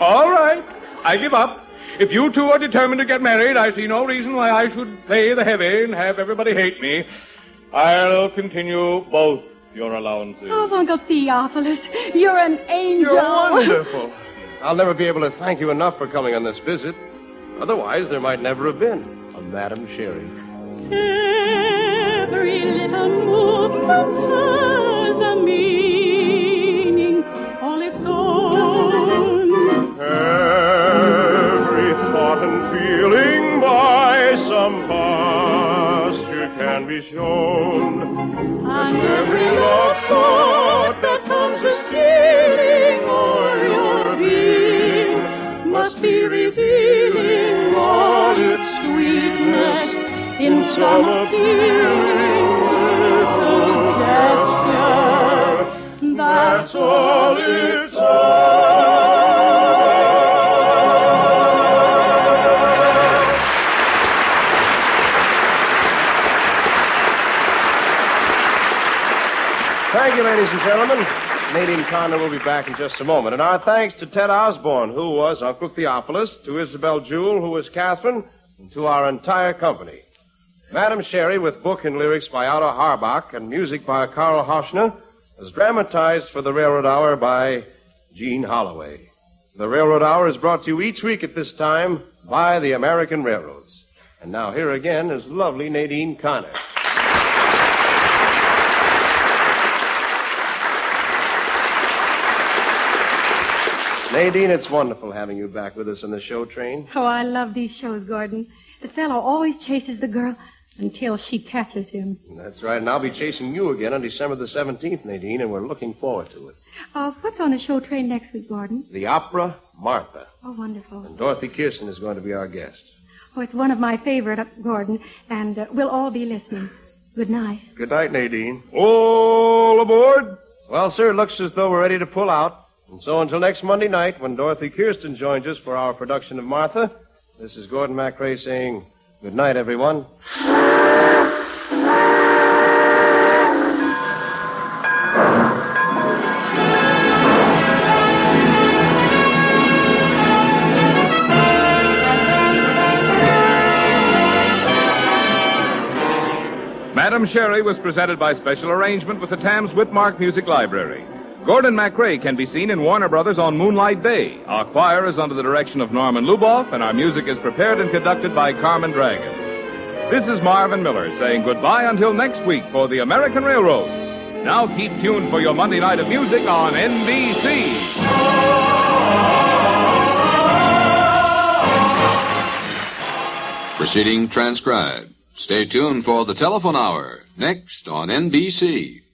I give up. If you two are determined to get married, I see no reason why I should play the heavy and have everybody hate me. I'll continue both your allowances. Oh, Uncle Theophilus, you're an angel. You're wonderful. I'll never be able to thank you enough for coming on this visit. Otherwise, there might never have been a Madame Sherry. Every little movement has a meaning all its own. Every thought and feeling by some posture can be shown. And every love thought that comes a stealing on. some appealing little gesture. That's all it's Thank you, ladies and gentlemen. Nadine Conner will be back in just a moment. And our thanks to Ted Osborne, who was Uncle Theophilus, to Isabel Jewell, who was Catherine, and to our entire company. Madam Sherry, with book and lyrics by Otto Harbach and music by Karl Hoschner, was dramatized for the Railroad Hour by Gene Holloway. The Railroad Hour is brought to you each week at this time by the American Railroads. And now here again is lovely Nadine Conner. Nadine, it's wonderful having you back with us on the show train. Oh, I love these shows, Gordon. The fellow always chases the girl until she catches him. That's right, and I'll be chasing you again on December the 17th, Nadine, and we're looking forward to it. What's on the show train next week, Gordon? The opera, Martha. Oh, wonderful. And Dorothy Kirsten is going to be our guest. Oh, it's one of my favorite, Gordon, and we'll all be listening. Good night. Good night, Nadine. All aboard? Well, sir, it looks as though we're ready to pull out. And so until next Monday night, when Dorothy Kirsten joins us for our production of Martha, this is Gordon MacRae saying good night, everyone. Madam Sherry was presented by special arrangement with the Tams Whitmark Music Library. Gordon MacRae can be seen in Warner Brothers on Moonlight Bay. Our choir is under the direction of Norman Luboff, and our music is prepared and conducted by Carmen Dragon. This is Marvin Miller saying goodbye until next week for the American Railroads. Now keep tuned for your Monday night of music on NBC. Proceeding transcribed. Stay tuned for the Telephone Hour, next on NBC.